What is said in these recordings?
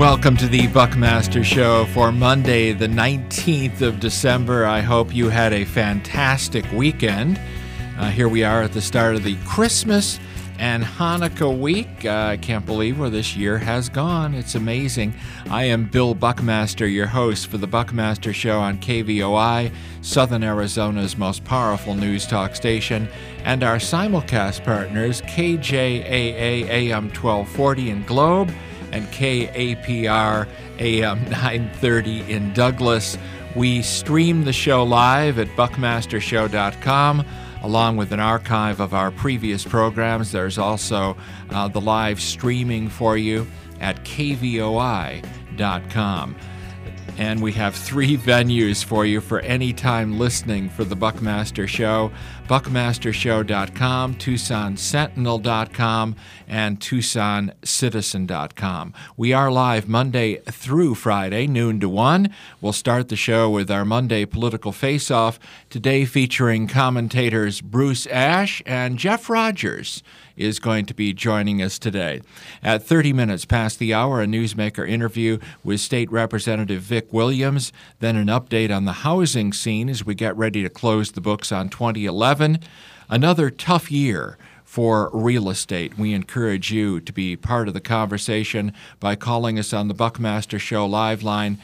Welcome to the Buckmaster Show for Monday, the 19th of December. I hope you had a fantastic weekend. Here we are at the start of the Christmas and Hanukkah week. I can't believe where this year has gone. It's amazing. I am Bill Buckmaster, your host for the Buckmaster Show on KVOI, Southern Arizona's most powerful news talk station, and our simulcast partners, KJAA AM 1240 in Globe, and KAPR AM 930 in Douglas. We stream the show live at buckmastershow.com, along with an archive of our previous programs. There's also the live streaming for you at kvoi.com. And we have 3 venues for you for any time listening for the Buckmaster Show: buckmastershow.com, TucsonSentinel.com, and TucsonCitizen.com. We are live Monday through Friday, noon to 1. We'll start the show with our Monday Political Face-Off, today featuring commentators Bruce Ash and Jeff Rogers is going to be joining us today. At 30 minutes past the hour, a newsmaker interview with State Representative Vic Williams, then an update on the housing scene as we get ready to close the books on 2011. Another tough year for real estate. We encourage you to be part of the conversation by calling us on the Buckmaster Show live line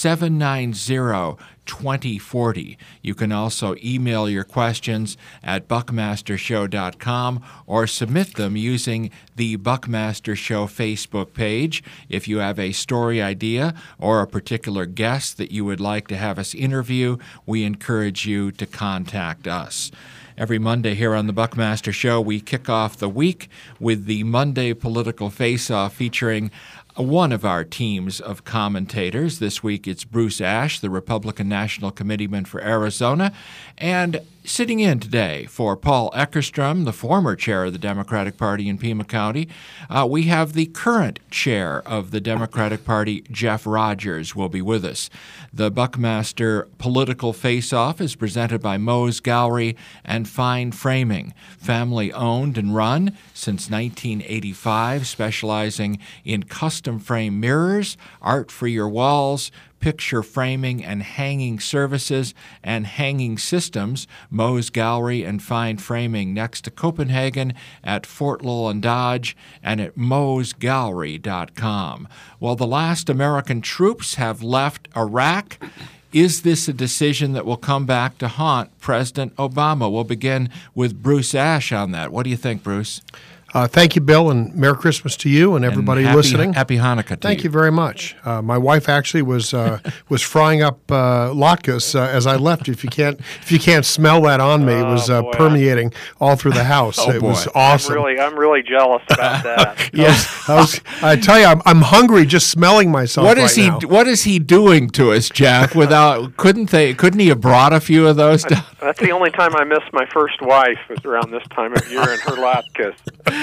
790-2040. You can also email your questions at buckmastershow.com or submit them using the Buckmaster Show Facebook page. If you have a story idea or a particular guest that you would like to have us interview, we encourage you to contact us. Every Monday here on the Buckmaster Show, we kick off the week with the Monday Political Face-Off featuring one of our teams of commentators. This week it's Bruce Ash, the Republican National Committeeman for Arizona, and sitting in today for Paul Eckerstrom, the former chair of the Democratic Party in Pima County, we have the current chair of the Democratic Party, Jeff Rogers, will be with us. The Buckmaster Political Face-Off is presented by Moe's Gallery and Fine Framing, family-owned and run since 1985, specializing in custom frame mirrors, art for your walls, picture framing and hanging services and hanging systems. Moe's Gallery and Fine Framing next to Copenhagen at Fort Lowell and Dodge and at moesgallery.com. Well, the last American troops have left Iraq. Is this a decision that will come back to haunt President Obama? We'll begin with Bruce Ash on that. What do you think, Bruce? Thank you, Bill, and Merry Christmas to you and everybody listening. Happy Hanukkah to you. Thank you very much. My wife actually was frying up latkes as I left. If you can't smell that on me, it was permeating all through the house. It was awesome. I'm really jealous about that. Yes, I tell you, I'm hungry just smelling myself. What is he doing to us, Jeff? Couldn't he have brought a few of those down? That's the only time I miss my first wife, was around this time of year and her latkes.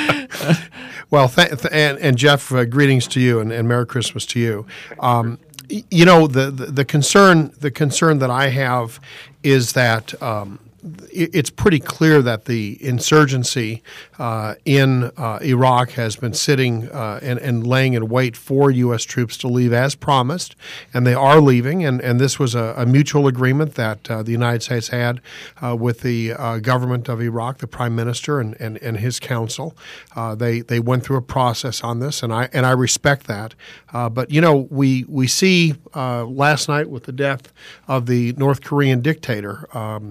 Well, and Jeff, greetings to you and Merry Christmas to you. You know, the concern that I have is that it's pretty clear that the insurgency in Iraq has been sitting and laying in wait for U.S. troops to leave as promised, and they are leaving. And this was a mutual agreement that the United States had with the government of Iraq, the Prime Minister and his council. They went through a process on this, and I respect that. But you know, we see last night with the death of the North Korean dictator.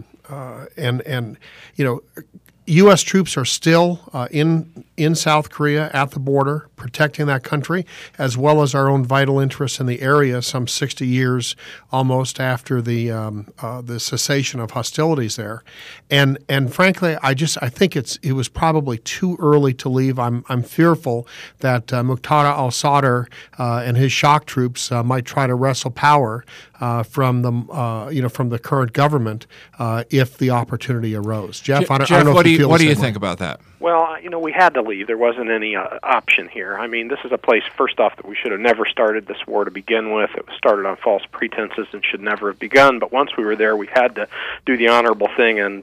And you know, U.S. troops are still in South Korea at the border, protecting that country, as well as our own vital interests in the area. Some 60 years almost after the cessation of hostilities there, and frankly, I think it was probably too early to leave. I'm fearful that Muqtada al-Sadr and his shock troops might try to wrestle power from the current government if the opportunity arose. Jeff, I don't know if you feel what the do you same way. think about that? Well, we had to leave. There wasn't any option here. I mean, this is a place, first off, that we should have never started this war to begin with. It was started on false pretenses and should never have begun. But once we were there, we had to do the honorable thing and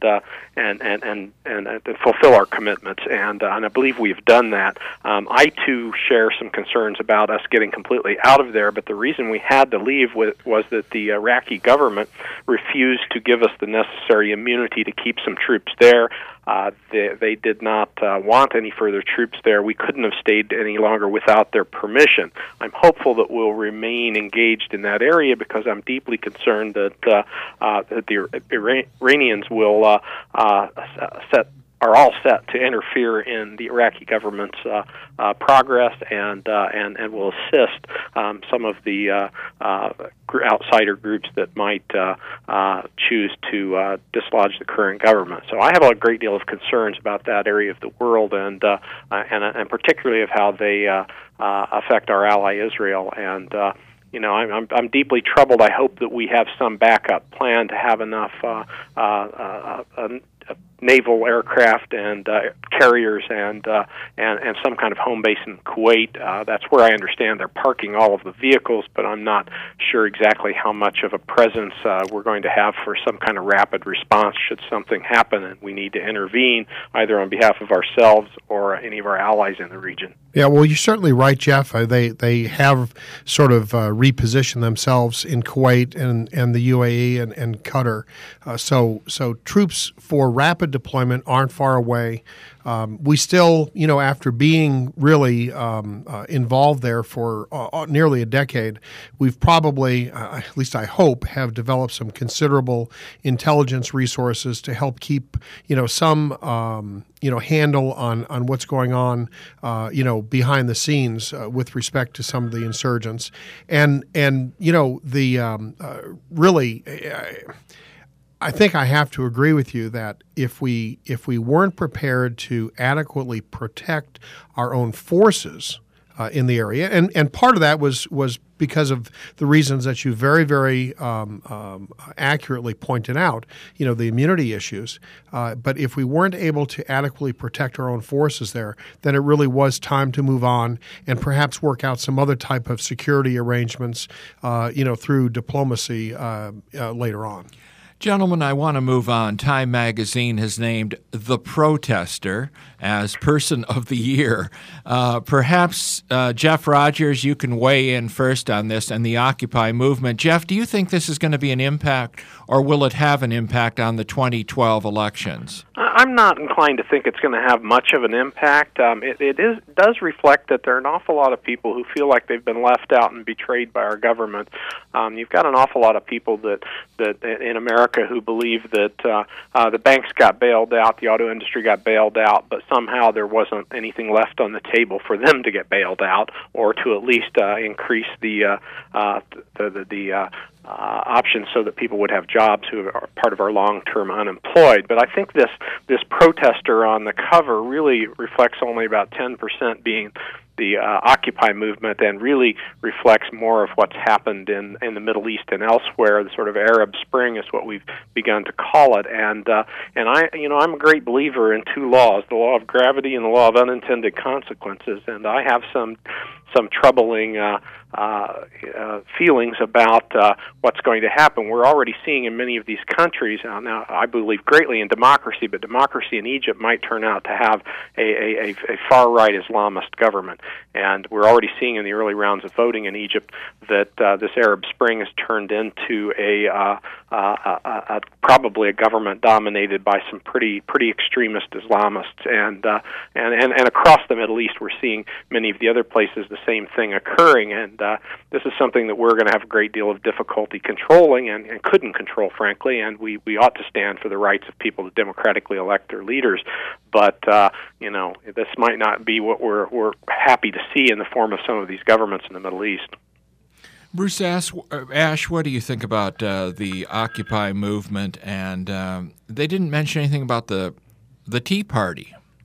fulfill our commitments. And I believe we've done that. I too share some concerns about us getting completely out of there. But the reason we had to leave was that the Iraqi government refused to give us the necessary immunity to keep some troops there. They did not want any further troops there. We couldn't have stayed any longer without their permission. I'm hopeful that we'll remain engaged in that area because I'm deeply concerned that the Iranians will are all set to interfere in the Iraqi government's progress and will assist some of the outsider groups that might choose to dislodge the current government. So I have a great deal of concerns about that area of the world and particularly of how they affect our ally Israel. And I'm deeply troubled. I hope that we have some backup plan to have enough naval aircraft and carriers and some kind of home base in Kuwait. That's where I understand they're parking all of the vehicles, but I'm not sure exactly how much of a presence we're going to have for some kind of rapid response should something happen and we need to intervene either on behalf of ourselves or any of our allies in the region. Yeah, well, you're certainly right, Jeff. They have sort of repositioned themselves in Kuwait and the UAE and Qatar. So troops for rapid deployment aren't far away. We still, after being really involved there for nearly a decade, we've probably, at least I hope, have developed some considerable intelligence resources to help keep, some, handle on what's going on, behind the scenes with respect to some of the insurgents, and really. I think I have to agree with you that if we weren't prepared to adequately protect our own forces in the area, and part of that was because of the reasons that you very, very accurately pointed out, the immunity issues. But if we weren't able to adequately protect our own forces there, then it really was time to move on and perhaps work out some other type of security arrangements, through diplomacy later on. Gentlemen, I want to move on. Time magazine has named The Protester as Person of the Year. Perhaps, Jeff Rogers, you can weigh in first on this and the Occupy movement. Jeff, do you think this is going to be an impact, or will it have an impact on the 2012 elections? I'm not inclined to think it's going to have much of an impact. It does reflect that there are an awful lot of people who feel like they've been left out and betrayed by our government. You've got an awful lot of people that in America who believe that the banks got bailed out, the auto industry got bailed out, but somehow there wasn't anything left on the table for them to get bailed out, or to at least increase the options so that people would have jobs who are part of our long-term unemployed. But I think this protester on the cover really reflects only about 10% being the Occupy movement, and really reflects more of what's happened in the Middle East and elsewhere. The sort of Arab Spring is what we've begun to call it. And I'm a great believer in two laws: the law of gravity and the law of unintended consequences. And I have some troubling feelings about what's going to happen. We're already seeing in many of these countries, now I believe greatly in democracy, but democracy in Egypt might turn out to have a far-right Islamist government. And we're already seeing in the early rounds of voting in Egypt that this Arab Spring has turned into probably a government dominated by some pretty extremist Islamists. And across the Middle East, we're seeing many of the other places the same thing occurring. And this is something that we're going to have a great deal of difficulty controlling and couldn't control, frankly, and we ought to stand for the rights of people to democratically elect their leaders. But, this might not be what we're happy to see in the form of some of these governments in the Middle East. Bruce Ash, what do you think about the Occupy movement? And they didn't mention anything about the Tea Party.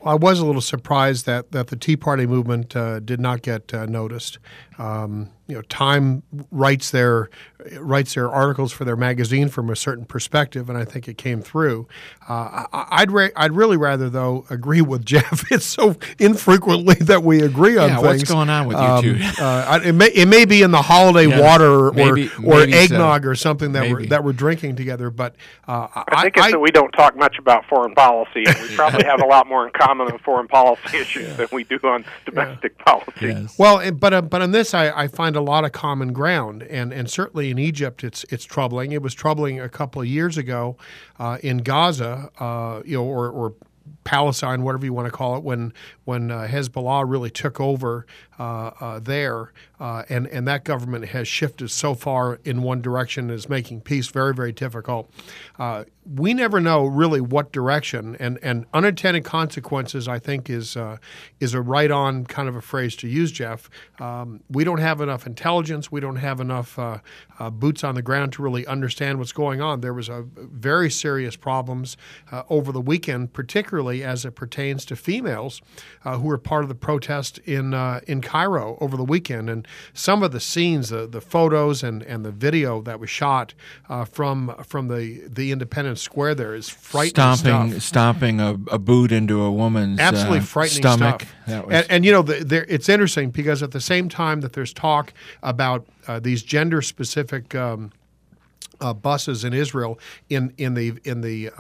Well, I was a little surprised that the Tea Party movement did not get noticed. Time writes their articles for their magazine from a certain perspective, and I think it came through. I'd really rather, though, agree with Jeff. It's so infrequently that we agree on things. What's going on with you two? It may be in the holiday water or maybe eggnog or something that Maybe. we're drinking together. But I think it's that we don't talk much about foreign policy. And we probably have a lot more in common on foreign policy issues than we do on domestic policy. Yes. Well, but on this, I find a lot of common ground, and certainly in Egypt, it's troubling. It was troubling a couple of years ago in Gaza, or Palestine, whatever you want to call it, when Hezbollah really took over there, and that government has shifted so far in one direction, is making peace very, very difficult. We never know really what direction, and unintended consequences, I think, is a right-on kind of a phrase to use, Jeff. We don't have enough intelligence. We don't have enough boots on the ground to really understand what's going on. There was a very serious problems over the weekend, particularly as it pertains to females who were part of the protest in Cairo over the weekend. And some of the scenes, the photos and the video that was shot from the Independence Square there is frightening stuff. Stomping a boot into a woman's absolutely frightening stomach. stuff. That was... And it's interesting because at the same time that there's talk about these gender-specific buses in Israel in the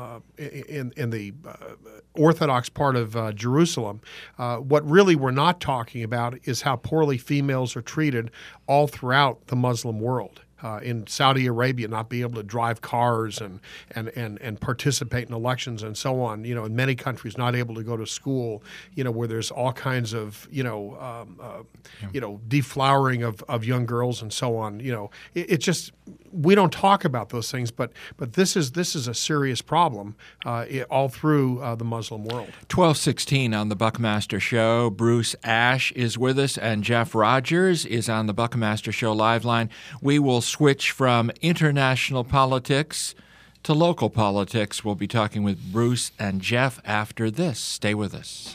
Orthodox part of Jerusalem, what really we're not talking about is how poorly females are treated all throughout the Muslim world. In Saudi Arabia, not being able to drive cars and participate in elections and so on. In many countries, not able to go to school. Where there's all kinds of deflowering of young girls and so on. It just, we don't talk about those things, but this is a serious problem all through the Muslim world. 12:16 on the Buckmaster Show. Bruce Ash is with us, and Jeff Rogers is on the Buckmaster Show live line. We will switch from international politics to local politics. We'll be talking with Bruce and Jeff after this. Stay with us.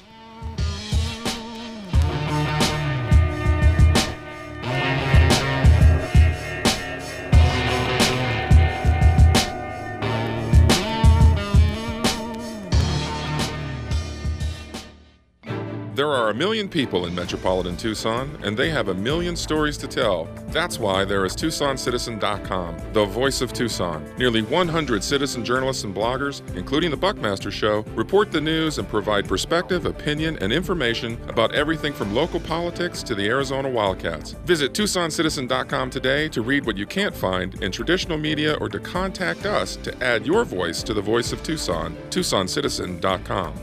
There are 1 million people in metropolitan Tucson, and they have 1 million stories to tell. That's why there is TucsonCitizen.com, the voice of Tucson. Nearly 100 citizen journalists and bloggers, including the Buckmaster Show, report the news and provide perspective, opinion, and information about everything from local politics to the Arizona Wildcats. Visit TucsonCitizen.com today to read what you can't find in traditional media or to contact us to add your voice to the voice of Tucson. TucsonCitizen.com.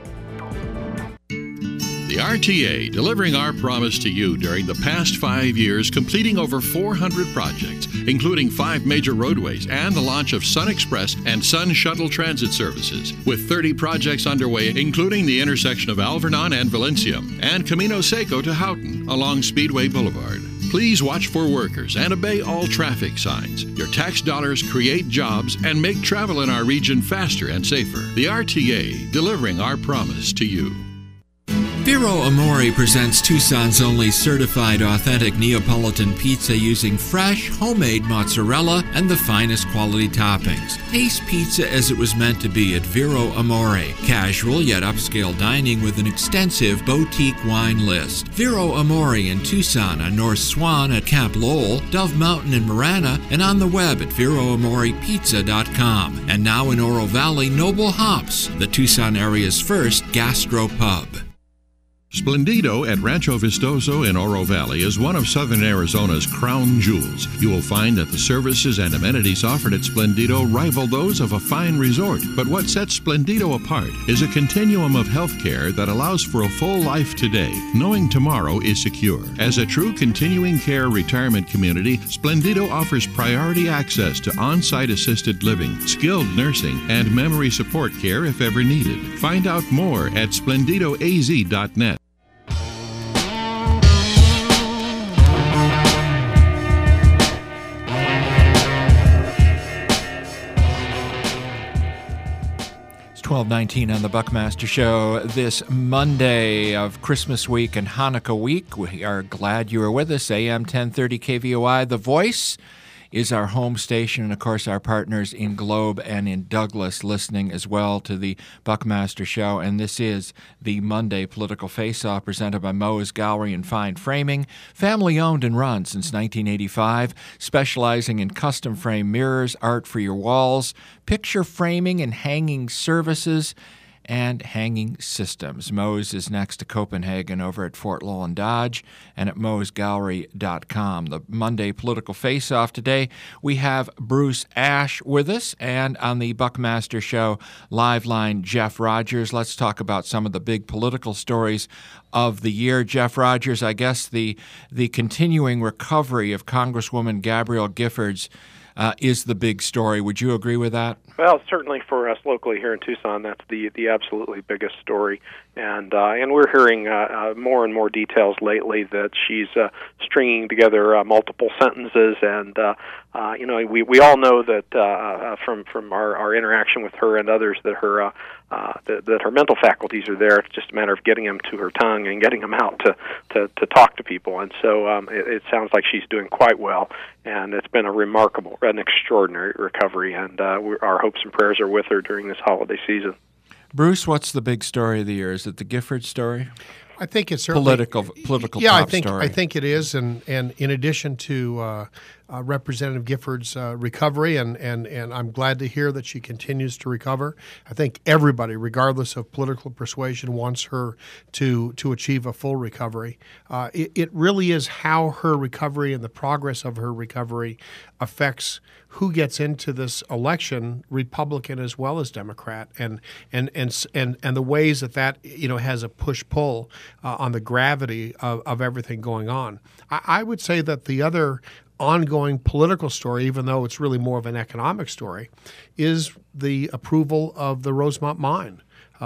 The RTA, delivering our promise to you during the past 5 years, completing over 400 projects, including 5 major roadways and the launch of Sun Express and Sun Shuttle transit services, with 30 projects underway, including the intersection of Alvernon and Valencia, and Camino Seco to Houghton along Speedway Boulevard. Please watch for workers and obey all traffic signs. Your tax dollars create jobs and make travel in our region faster and safer. The RTA, delivering our promise to you. Vero Amore presents Tucson's only certified authentic Neapolitan pizza using fresh, homemade mozzarella and the finest quality toppings. Taste pizza as it was meant to be at Vero Amore. Casual yet upscale dining with an extensive boutique wine list. Vero Amore in Tucson on North Swan at Camp Lowell, Dove Mountain in Marana, and on the web at VeroAmorePizza.com. And now in Oro Valley, Noble Hops, the Tucson area's first gastro pub. Splendido at Rancho Vistoso in Oro Valley is one of Southern Arizona's crown jewels. You will find that the services and amenities offered at Splendido rival those of a fine resort. But what sets Splendido apart is a continuum of health care that allows for a full life today, knowing tomorrow is secure. As a true continuing care retirement community, Splendido offers priority access to on-site assisted living, skilled nursing, and memory support care if ever needed. Find out more at splendidoaz.net. 12:19 on the Buckmaster Show this Monday of Christmas week and Hanukkah week. We are glad you are with us. AM 1030 KVOI, The Voice, is our home station, and of course our partners in Globe and in Douglas listening as well to the Buckmaster Show. And this is the Monday Political Face-Off presented by Moe's Gallery and Fine Framing, family owned and run since 1985, specializing in custom frame mirrors, art for your walls, picture framing and hanging services, and hanging systems. Moe's is next to Copenhagen over at Fort Lowell Dodge and at moesgallery.com. The Monday Political Face-Off today, we have Bruce Ash with us, and on the Buckmaster Show live line, Jeff Rogers. Let's talk about some of the big political stories of the year. Jeff Rogers, I guess the continuing recovery of Congresswoman Gabrielle Giffords is the big story. Would you agree with that? Well, certainly for us locally here in Tucson, that's the absolutely biggest story, and we're hearing more and more details lately that she's stringing together multiple sentences, and we all know that from our interaction with her and others that her that her mental faculties are there. It's just a matter of getting them to her tongue and getting them out to talk to people, and so it sounds like she's doing quite well, and it's been a remarkable, an extraordinary recovery, and our hopes and prayers are with her during this holiday season. Bruce, what's the big story of the year? Is it the Gifford story? I think it's certainly political. Yeah, top story. I think it is, and in addition to Representative Gifford's recovery, and I'm glad to hear that she continues to recover. I think everybody, regardless of political persuasion, wants her to achieve a full recovery. It really is how her recovery and the progress of her recovery affects who gets into this election, Republican as well as Democrat, and the ways that has a push-pull on the gravity of everything going on. I would say that the other ongoing political story, even though it's really more of an economic story, is the approval of the Rosemont mine.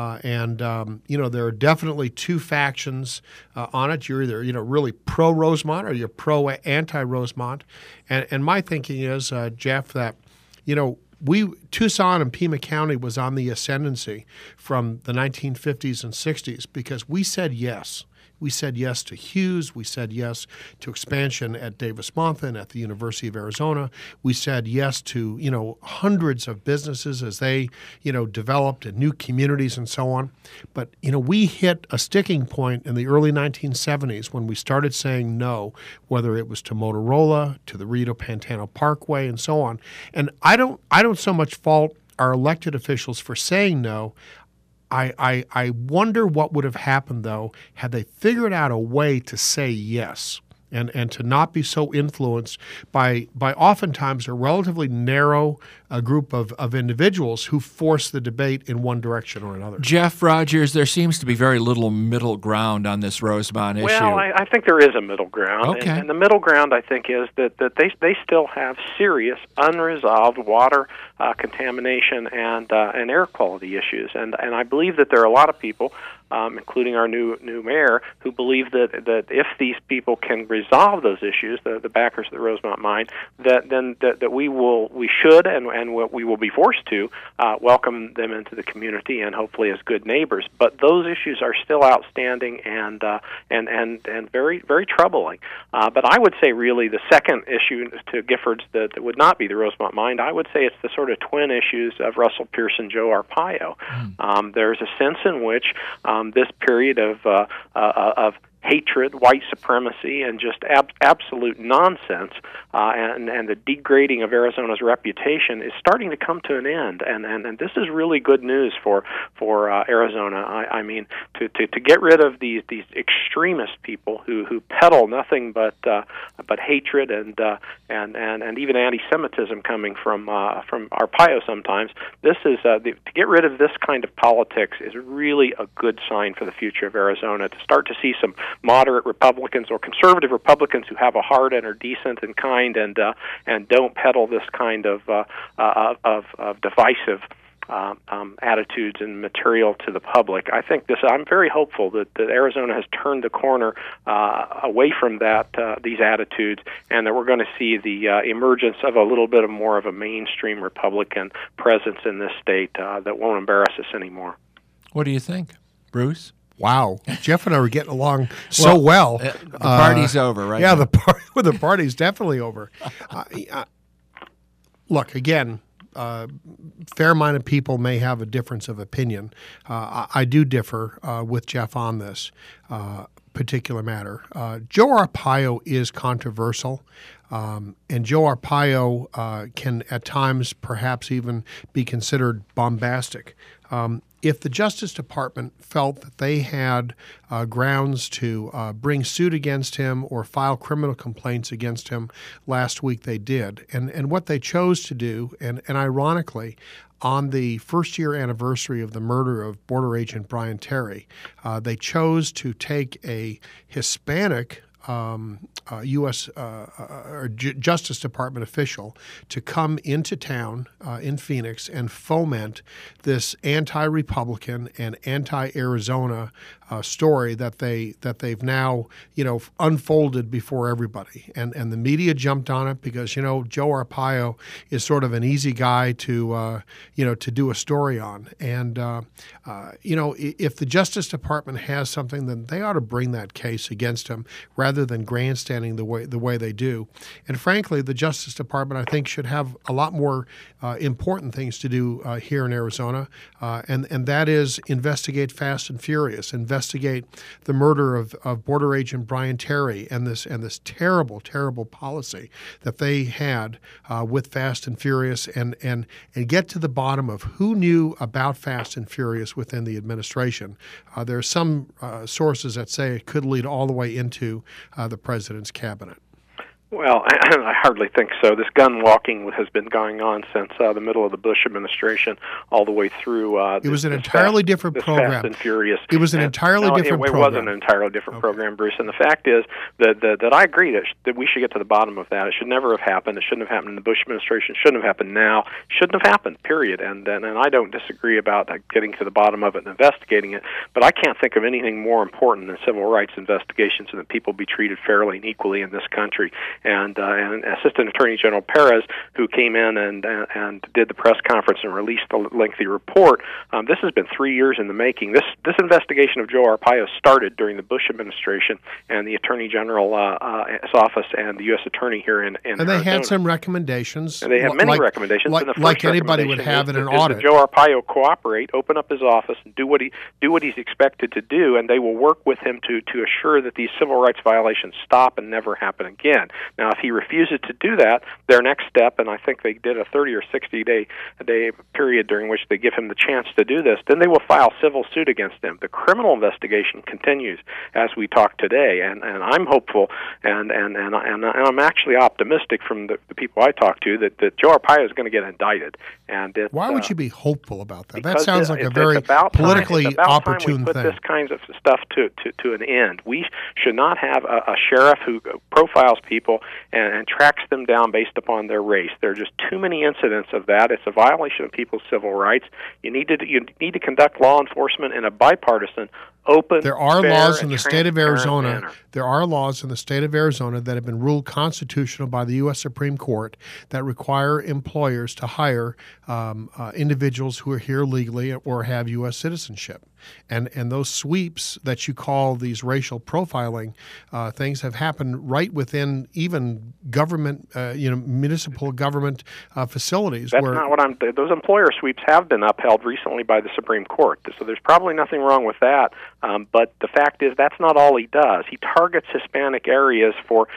There are definitely two factions on it. You're either really pro-Rosemont or you're pro-anti-Rosemont. And my thinking is, Jeff, that Tucson and Pima County was on the ascendancy from the 1950s and 60s because we said yes. We said yes to Hughes. We said yes to expansion at Davis-Monthan at the University of Arizona. We said yes to, hundreds of businesses as they, developed and new communities and so on. But, we hit a sticking point in the early 1970s when we started saying no, whether it was to Motorola, to the Rito Pantano Parkway, and so on. And I don't so much fault our elected officials for saying no. I wonder what would have happened, though, had they figured out a way to say yes and to not be so influenced by oftentimes a relatively narrow group of individuals who force the debate in one direction or another. Jeff Rogers, there seems to be very little middle ground on this Rosemont issue. Well, I think there is a middle ground. Okay. And the middle ground, I think, is that they still have serious unresolved water contamination and air quality issues. And I believe that there are a lot of people, including our new mayor, who believe that if these people can resolve those issues, the backers of the Rosemont mine, that we should and we will be forced to welcome them into the community and hopefully as good neighbors. But those issues are still outstanding and very, very troubling. But I would say really the second issue to Giffords that would not be the Rosemont mine, I would say it's the sort of twin issues of Russell Pearson, Joe Arpaio. There's a sense in which this period of hatred, white supremacy, and just absolute nonsense, and the degrading of Arizona's reputation is starting to come to an end. And this is really good news for Arizona. I mean, to get rid of these extremist people who peddle nothing but hatred and even anti-Semitism coming from Arpaio sometimes. This is to get rid of this kind of politics is really a good sign for the future of Arizona. To start to see some moderate Republicans or conservative Republicans who have a heart and are decent and kind and don't peddle this kind of divisive attitudes and material to the public. I think I'm very hopeful that Arizona has turned the corner away from these attitudes, and that we're going to see the emergence of a little bit more of a mainstream Republican presence in this state that won't embarrass us anymore. What do you think, Bruce? Wow, Jeff and I were getting along so well. The party's over, right? Yeah, the party's definitely over. Look, again, fair-minded people may have a difference of opinion. I do differ with Jeff on this particular matter. Joe Arpaio is controversial, and Joe Arpaio can at times perhaps even be considered bombastic. If the Justice Department felt that they had grounds to bring suit against him or file criminal complaints against him last week, they did. And what they chose to do, and ironically, on the first-year anniversary of the murder of Border Agent Brian Terry, they chose to take a Hispanic U.S. Justice Department official to come into town in Phoenix and foment this anti-Republican and anti-Arizona story that they've now unfolded before everybody, and the media jumped on it because Joe Arpaio is sort of an easy guy to do a story on, and if the Justice Department has something, then they ought to bring that case against him rather than grandstanding the way they do. And frankly, the Justice Department, I think, should have a lot more important things to do here in Arizona, and that is investigate Fast and Furious, investigate the murder of Border Agent Brian Terry, and this terrible policy that they had with Fast and Furious, and get to the bottom of who knew about Fast and Furious within the administration. There are some sources that say it could lead all the way into the president's cabinet. Well, I hardly think so. This gun walking has been going on since the middle of the Bush administration, all the way through. It was an entirely different program. Fast and Furious. It was an entirely different program. It was an entirely different program, Bruce. And the fact is that I agree that we should get to the bottom of that. It should never have happened. It shouldn't have happened in the Bush administration. It shouldn't have happened now. It shouldn't have happened. Period. And I don't disagree about getting to the bottom of it and investigating it. But I can't think of anything more important than civil rights investigations and that people be treated fairly and equally in this country. And Assistant Attorney General Perez, who came in and did the press conference and released the lengthy report, this has been 3 years in the making. This investigation of Joe Arpaio started during the Bush administration and the Attorney General's office and the U.S. Attorney here in and they Arizona. Had some recommendations. And they had many recommendations. And the first like anybody would have in an audit. That Joe Arpaio cooperate, open up his office, and do what he's expected to do, and they will work with him to assure that these civil rights violations stop and never happen again. Now, if he refuses to do that, their next step, and I think they did a 30 or 60 day period during which they give him the chance to do this, then they will file civil suit against him. The criminal investigation continues as we talk today, and I'm hopeful, and I'm actually optimistic from the people I talk to that Joe Arpaio is going to get indicted. And why would you be hopeful about that? That sounds like a very politically opportune thing. Put this kind of stuff to an end. We should not have a sheriff who profiles people and tracks them down based upon their race. There are just too many incidents of that. It's a violation of people's civil rights. You need to conduct law enforcement in a bipartisan, open, there are fair, laws in the state of Arizona. Manner. There are laws in the state of Arizona that have been ruled constitutional by the U.S. Supreme Court that require employers to hire individuals who are here legally or have U.S. citizenship. And those sweeps that you call these racial profiling things have happened right within even government, municipal government facilities. That's not what those employer sweeps have been upheld recently by the Supreme Court. So there's probably nothing wrong with that. But the fact is that's not all he does. He targets Hispanic areas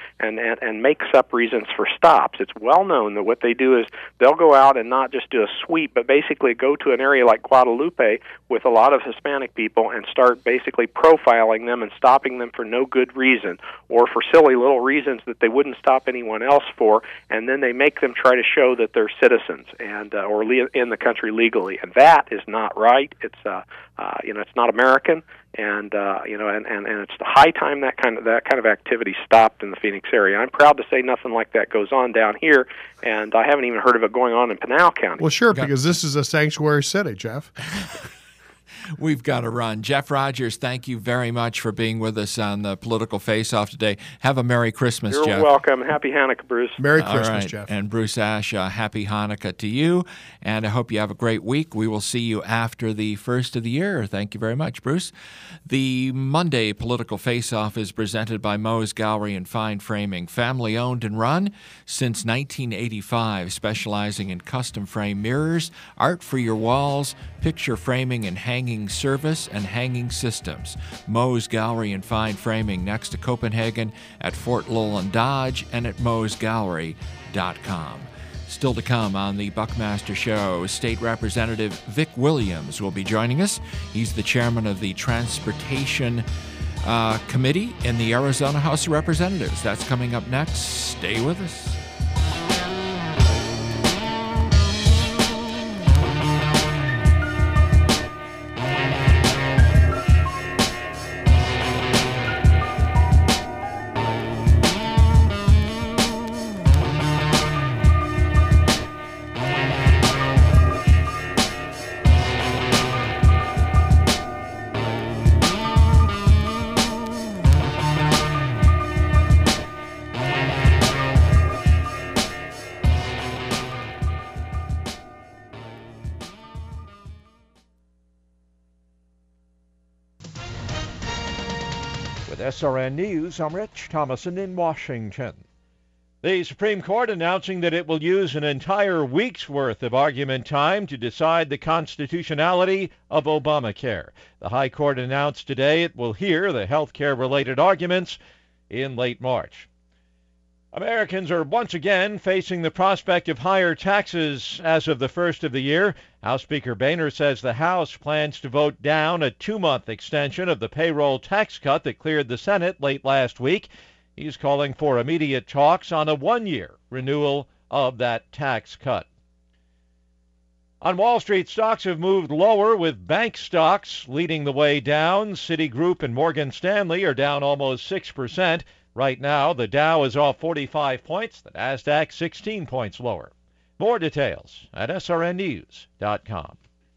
and makes up reasons for stops. It's well known that what they do is they'll go out and not just do a sweep, but basically go to an area like Guadalupe with a lot of Hispanic people and start basically profiling them and stopping them for no good reason or for silly little reasons that they wouldn't stop anyone else for, and then they make them try to show that they're citizens and or in the country legally, and that is not right. It's it's not American. and it's the high time that kind of activity stopped in the Phoenix area. I'm proud to say nothing like that goes on down here, and I haven't even heard of it going on in Pinal County. Well, sure, because this is a sanctuary city, Jeff. We've got to run. Jeff Rogers, thank you very much for being with us on the Political Face-Off today. Have a Merry Christmas, Jeff. You're welcome. Happy Hanukkah, Bruce. Merry Christmas, right. Jeff. And Bruce Ash, Happy Hanukkah to you. And I hope you have a great week. We will see you after the first of the year. Thank you very much, Bruce. The Monday Political Face-Off is presented by Moe's Gallery and Fine Framing, family-owned and run since 1985, specializing in custom frame mirrors, art for your walls, picture framing and hanging service, and hanging systems. Moe's Gallery and Fine Framing, next to Copenhagen at Fort Lowell and Dodge, and at moesgallery.com. Still to come on the Buckmaster Show, State Representative Vic Williams will be joining us. He's the chairman of the Transportation Committee in the Arizona House of Representatives. That's coming up next. Stay with us. SRN News, I'm Rich Thomason in Washington. The Supreme Court announcing that it will use an entire week's worth of argument time to decide the constitutionality of Obamacare. The High Court announced today it will hear the health care-related arguments in late March. Americans are once again facing the prospect of higher taxes as of the first of the year. House Speaker Boehner says the House plans to vote down a 2-month extension of the payroll tax cut that cleared the Senate late last week. He's calling for immediate talks on a 1-year renewal of that tax cut. On Wall Street, stocks have moved lower, with bank stocks leading the way down. Citigroup and Morgan Stanley are down almost 6%. Right now, the Dow is off 45 points, the Nasdaq 16 points lower. More details at srnnews.com.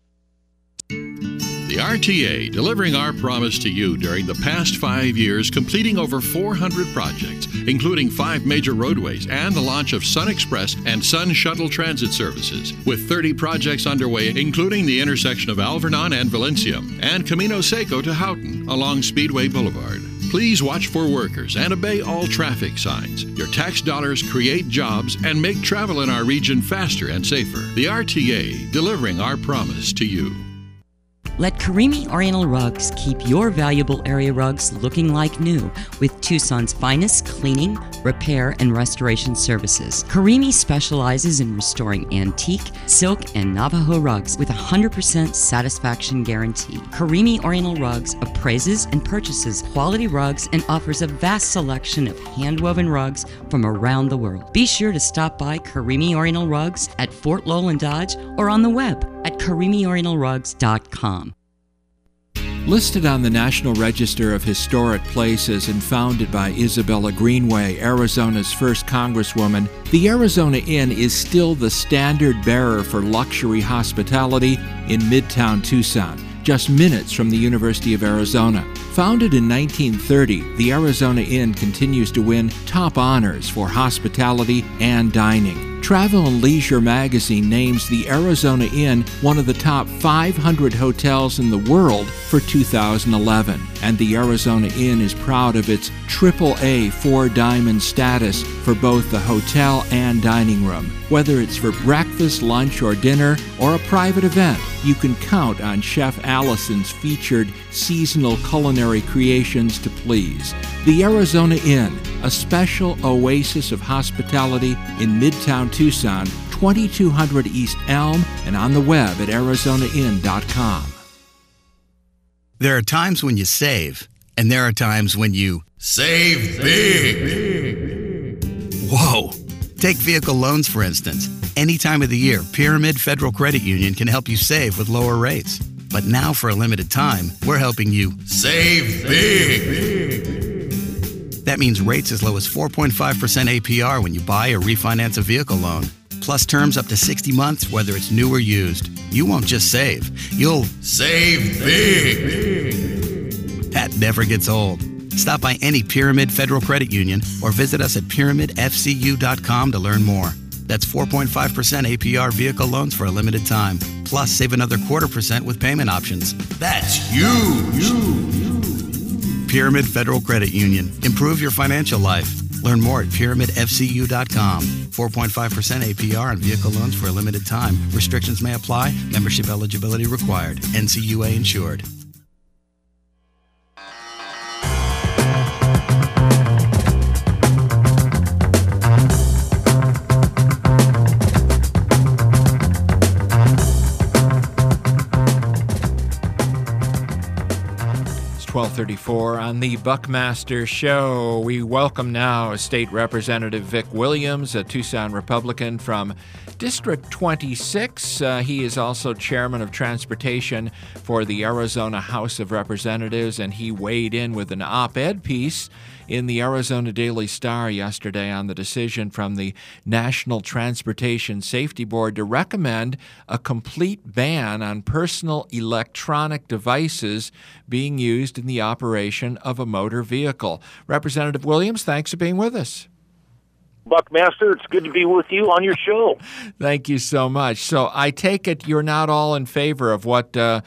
The RTA, delivering our promise to you during the past 5 years, completing over 400 projects, including 5 major roadways and the launch of Sun Express and Sun Shuttle transit services, with 30 projects underway, including the intersection of Alvernon and Valencia, and Camino Seco to Houghton along Speedway Boulevard. Please watch for workers and obey all traffic signs. Your tax dollars create jobs and make travel in our region faster and safer. The RTA, delivering our promise to you. Let Karimi Oriental Rugs keep your valuable area rugs looking like new with Tucson's finest cleaning, repair, and restoration services. Karimi specializes in restoring antique, silk, and Navajo rugs with a 100% satisfaction guarantee. Karimi Oriental Rugs appraises and purchases quality rugs and offers a vast selection of hand-woven rugs from around the world. Be sure to stop by Karimi Oriental Rugs at Fort Lowell and Dodge or on the web at KarimiOrientalRugs.com. Listed on the National Register of Historic Places and founded by Isabella Greenway, Arizona's first Congresswoman, the Arizona Inn is still the standard bearer for luxury hospitality in Midtown Tucson, just minutes from the University of Arizona. Founded in 1930, the Arizona Inn continues to win top honors for hospitality and dining. Travel and Leisure magazine names the Arizona Inn one of the top 500 hotels in the world for 2011. And the Arizona Inn is proud of its AAA 4-diamond status for both the hotel and dining room. Whether it's for breakfast, lunch, or dinner, or a private event, you can count on Chef Allison's featured seasonal culinary creations to please. The Arizona Inn, a special oasis of hospitality in Midtown Tucson, 2200 East Elm, and on the web at arizonainn.com. There are times when you save, and there are times when you save big. Whoa! Take vehicle loans, for instance. Any time of the year, Pyramid Federal Credit Union can help you save with lower rates. But now, for a limited time, we're helping you save big. That means rates as low as 4.5% APR when you buy or refinance a vehicle loan. Plus terms up to 60 months, whether it's new or used. You won't just save. You'll save big. That never gets old. Stop by any Pyramid Federal Credit Union or visit us at pyramidfcu.com to learn more. That's 4.5% APR vehicle loans for a limited time. Plus, save another 0.25% with payment options. That's huge. Pyramid Federal Credit Union. Improve your financial life. Learn more at pyramidfcu.com. 4.5% APR on vehicle loans for a limited time. Restrictions may apply. Membership eligibility required. NCUA insured. It's 12:34 on the Buckmaster Show. We welcome now State Representative Vic Williams, a Tucson Republican from District 26. He is also chairman of transportation for the Arizona House of Representatives, and he weighed in with an op-ed piece in the Arizona Daily Star yesterday on the decision from the National Transportation Safety Board to recommend a complete ban on personal electronic devices being used in the operation of a motor vehicle. Representative Williams, thanks for being with us. Buckmaster, it's good to be with you on your show. Thank you so much. So I take it you're not all in favor of what the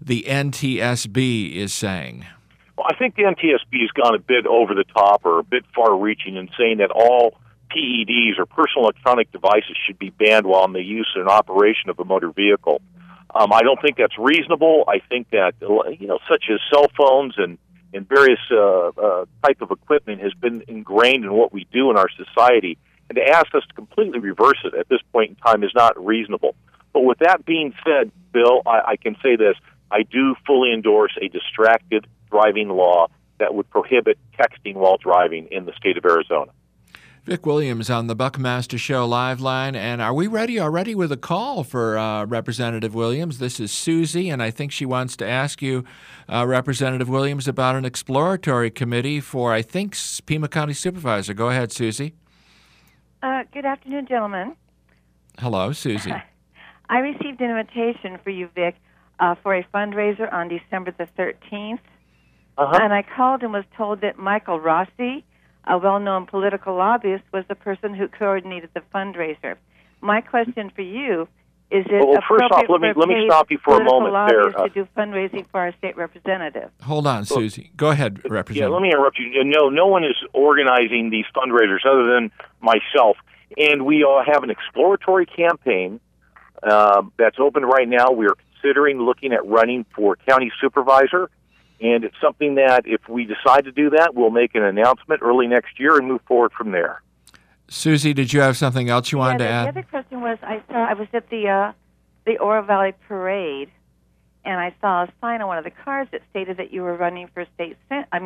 NTSB is saying. Well, I think the NTSB has gone a bit over the top or a bit far-reaching in saying that all PEDs or personal electronic devices should be banned while in the use and operation of a motor vehicle. I don't think that's reasonable. I think that, such as cell phones and various type of equipment has been ingrained in what we do in our society. And to ask us to completely reverse it at this point in time is not reasonable. But with that being said, Bill, I can say this. I do fully endorse a distracted driving law that would prohibit texting while driving in the state of Arizona. Vic Williams on the Buckmaster Show live line. And are we ready already with a call for Representative Williams? This is Susie, and I think she wants to ask you, Representative Williams, about an exploratory committee for, I think, Pima County Supervisor. Go ahead, Susie. Good afternoon, gentlemen. Hello, Susie. I received an invitation for you, Vic, for a fundraiser on December the 13th. And I called and was told that Michael Rossi, a well-known political lobbyist, was the person who coordinated the fundraiser. My question for you is: it first off, let me stop you for a moment there. To do fundraising for our state representative. Hold on, Susie. Go ahead, Representative. Yeah, let me interrupt you. No one is organizing these fundraisers other than myself, and we have an exploratory campaign that's open right now. We are considering looking at running for county supervisor. And it's something that if we decide to do that, we'll make an announcement early next year and move forward from there. Susie, did you have something else you wanted to add? The other question was, I was at the Oro Valley Parade, and I saw a sign on one of the cars that stated that you were running for state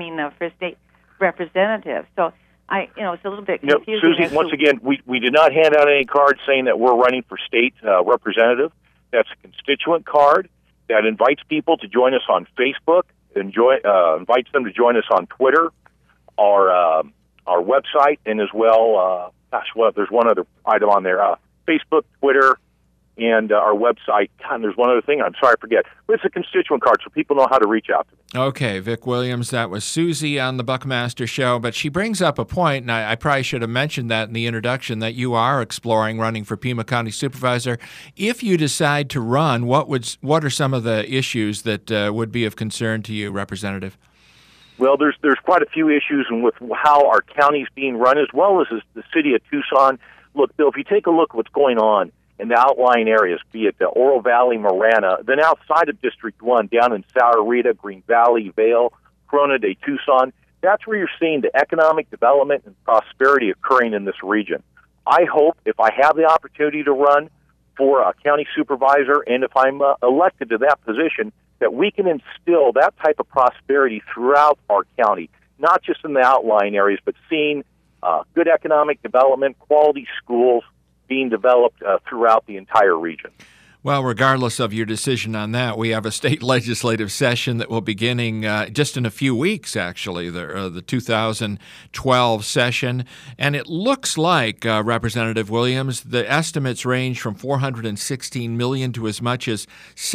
representative. So it's a little bit confusing. Susie, once again, we did not hand out any cards saying that we're running for state representative. That's a constituent card that invites people to join us on Facebook. Invites them to join us on Twitter, our website, and as well, there's one other item on there, Facebook, Twitter, and our website. God, there's one other thing. I'm sorry, I forget. But it's a constituent card, so people know how to reach out to me. Okay, Vic Williams, that was Susie on the Buckmaster Show, but she brings up a point, and I probably should have mentioned that in the introduction, that you are exploring running for Pima County Supervisor. If you decide to run, what are some of the issues that would be of concern to you, Representative? Well, there's quite a few issues with how our county's being run, as well as the city of Tucson. Look, Bill, if you take a look at what's going on in the outlying areas, be it the Oro Valley, Marana, then outside of District 1, down in Sahuarita, Green Valley, Vail, Corona de Tucson, that's where you're seeing the economic development and prosperity occurring in this region. I hope if I have the opportunity to run for a county supervisor and if I'm elected to that position, that we can instill that type of prosperity throughout our county, not just in the outlying areas, but seeing good economic development, quality schools being developed throughout the entire region. Well, regardless of your decision on that, we have a state legislative session that will be beginning just in a few weeks, actually, the 2012 session. And it looks like, Representative Williams, the estimates range from $416 million to as much as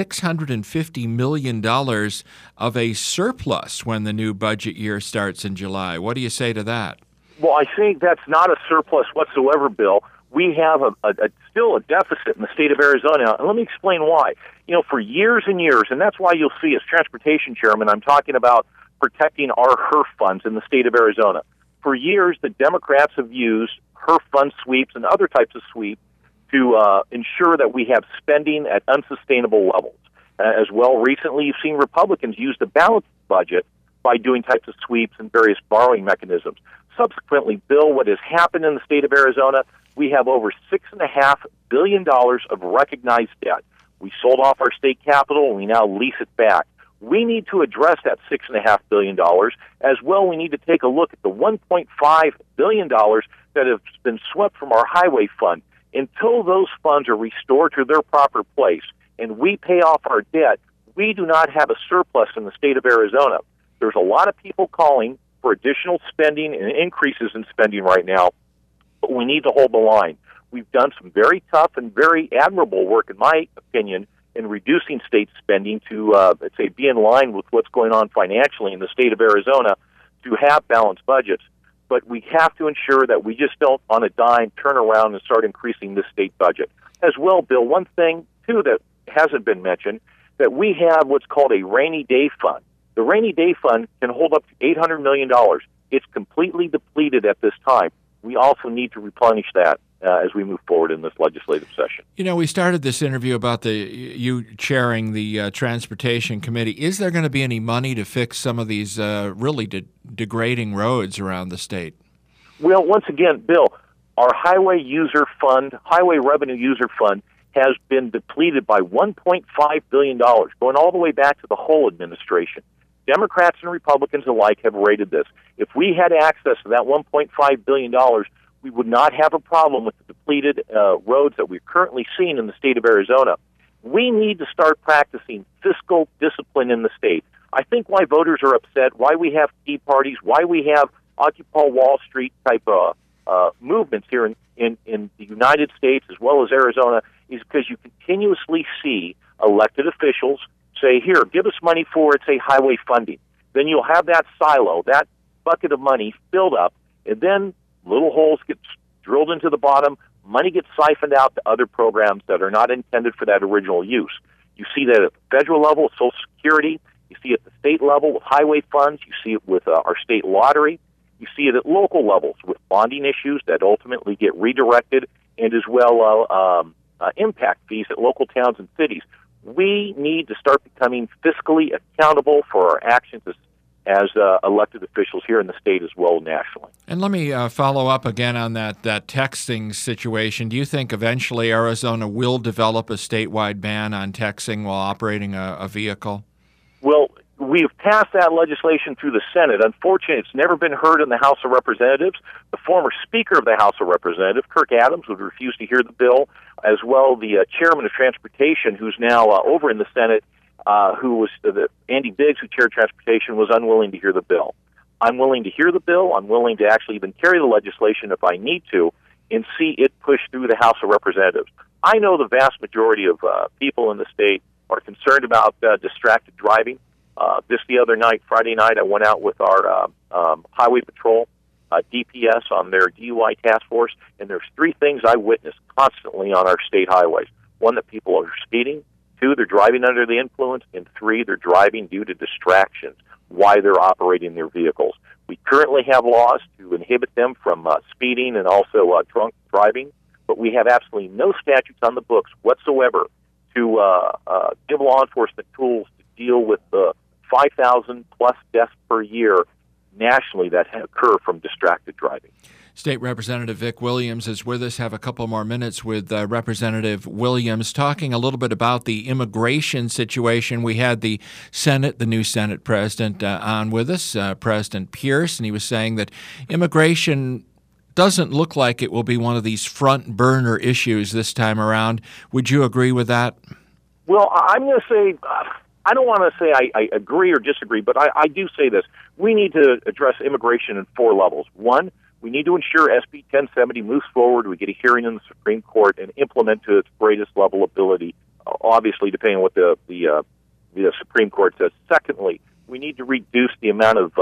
$650 million of a surplus when the new budget year starts in July. What do you say to that? Well, I think that's not a surplus whatsoever, Bill. We have still a deficit in the state of Arizona, and let me explain why. For years and years, and that's why you'll see as transportation chairman, I'm talking about protecting our HERF funds in the state of Arizona. For years, the Democrats have used HERF fund sweeps and other types of sweeps to ensure that we have spending at unsustainable levels. As well, recently, you've seen Republicans use the balanced budget by doing types of sweeps and various borrowing mechanisms. Subsequently, Bill, what has happened in the state of Arizona, we have over $6.5 billion of recognized debt. We sold off our state capital, and we now lease it back. We need to address that $6.5 billion. As well, we need to take a look at the $1.5 billion that has been swept from our highway fund. Until those funds are restored to their proper place and we pay off our debt, we do not have a surplus in the state of Arizona. There's a lot of people calling for additional spending and increases in spending right now, but we need to hold the line. We've done some very tough and very admirable work, in my opinion, in reducing state spending to, let's say, be in line with what's going on financially in the state of Arizona to have balanced budgets. But we have to ensure that we just don't, on a dime, turn around and start increasing the state budget. As well, Bill, one thing, too, that hasn't been mentioned, that we have what's called a rainy day fund. The rainy day fund can hold up to $800 million. It's completely depleted at this time. We also need to replenish that as we move forward in this legislative session. We started this interview about you chairing the Transportation Committee. Is there going to be any money to fix some of these really degrading roads around the state? Well, once again, Bill, our highway revenue user fund has been depleted by $1.5 billion, going all the way back to the Hull administration. Democrats and Republicans alike have rated this. If we had access to that $1.5 billion, we would not have a problem with the depleted roads that we're currently seeing in the state of Arizona. We need to start practicing fiscal discipline in the state. I think why voters are upset, why we have tea parties, why we have Occupy Wall Street type movements here in the United States as well as Arizona is because you continuously see elected officials say, here, give us money for, say, highway funding. Then you'll have that silo, that bucket of money filled up, and then little holes get drilled into the bottom, money gets siphoned out to other programs that are not intended for that original use. You see that at the federal level with Social Security, you see it at the state level with highway funds, you see it with our state lottery, you see it at local levels with bonding issues that ultimately get redirected, and as well impact fees at local towns and cities. We need to start becoming fiscally accountable for our actions as elected officials here in the state as well as nationally. And let me follow up again on that texting situation. Do you think eventually Arizona will develop a statewide ban on texting while operating a vehicle? Well, we've passed that legislation through the Senate. Unfortunately, it's never been heard in the House of Representatives. The former Speaker of the House of Representatives, Kirk Adams, would refuse to hear the bill, as well the Chairman of Transportation, who's now over in the Senate, who was Andy Biggs, who chaired Transportation, was unwilling to hear the bill. I'm willing to hear the bill. I'm willing to actually even carry the legislation if I need to and see it pushed through the House of Representatives. I know the vast majority of people in the state are concerned about distracted driving. Just the other night, Friday night, I went out with our Highway Patrol, DPS, on their DUI task force, and there's three things I witnessed constantly on our state highways. One, that people are speeding. Two, they're driving under the influence. And three, they're driving due to distractions while they're operating their vehicles. We currently have laws to inhibit them from speeding and also drunk driving, but we have absolutely no statutes on the books whatsoever to give law enforcement tools to deal with the 5,000 plus deaths per year nationally that occur from distracted driving. State Representative Vic Williams is with us. Have a couple more minutes with Representative Williams talking a little bit about the immigration situation. We had the new Senate president on with us, President Pierce, and he was saying that immigration doesn't look like it will be one of these front burner issues this time around. Would you agree with that? Well, I'm going to say, I don't want to say I agree or disagree, but I do say this. We need to address immigration in 4 levels. 1, we need to ensure SB 1070 moves forward. We get a hearing in the Supreme Court and implement to its greatest level ability, obviously depending on what the Supreme Court says. Secondly, we need to reduce the amount of